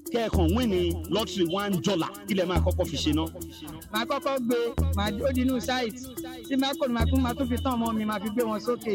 kẹ́ẹ̀kan win ní lottery $1 ilẹ̀ máa kọ́kọ́ fi ṣe náà. Màá kọ́kọ́ gbé màá ó di inú site tí máa kò ní máa tún fi tán ọmọ mi máa fi gbé wọn sókè.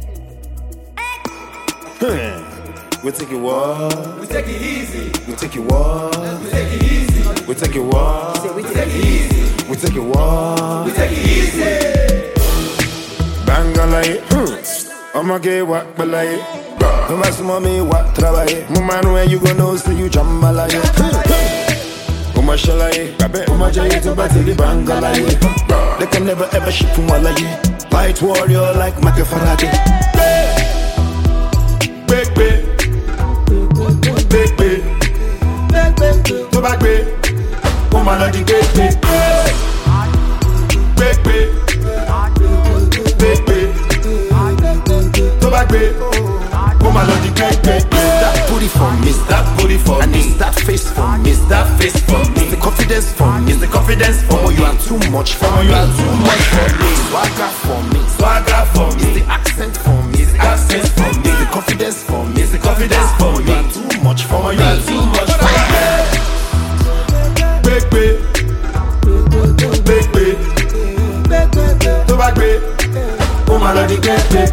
We take it what? We take it easy. We take it what? We take it easy. We take it what? We take it easy. We take it what? We take it easy. Bangalay, I'ma get what balay. No matter mommy what trabaye. Mama know you gonna know see you jambalay. Uma shalay, babe, uma jay to battle Bangalay. They can never ever ship from Walay. Fight warrior like Michael Faraday. Big big. Big big, tó bá gbé, ó máa lọ di gbégbé. Big big, big big, tó bá gbé, ó máa lọ di gbégbé. That booty for me, that booty for me, and that face for me, that face for me. It's the confidence for me, it's the confidence for me. You are too much for me, you are too much for me. Swagger for me, swagger for me. It's the accent for me, it's the accent for me. It's the confidence for me, it's the confidence for me. You are too much for me, you are too much for me. Big big, big big, tó bá gbé, ó máa lọ di gbégbé.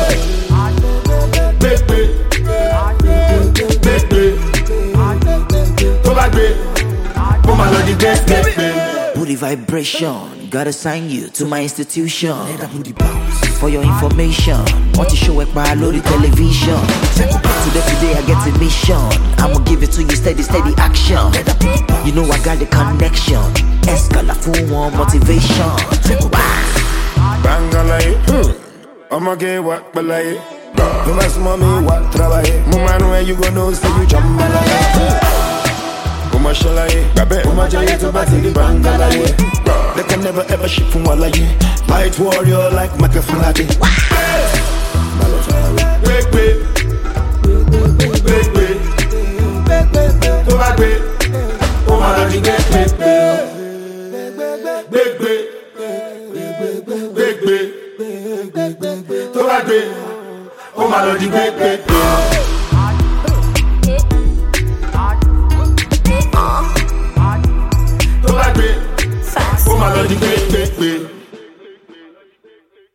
Big big, big big, tó bá gbé, ó máa lọ di gbégbé. Booty vibration, gotta sign you to my institution. For your information, want to show it by Lori television. Today I get a mission. I'ma give it to you steady action. You know I got the connection. Escala full one motivation. Bangalay, I'ma get what balay. No matter mommy what trabaye. Mama know you gonna know see you jambalay. Uma shalay, babe, uma jay to battle Bangalay. They can never ever ship from Walay. Fight warrior like Michael Faraday. Big big, big big, tó bá gbé, ó máa lọ di gbégbé. Big big, big big, tó bá gbé, ó máa lọ di gbégbé.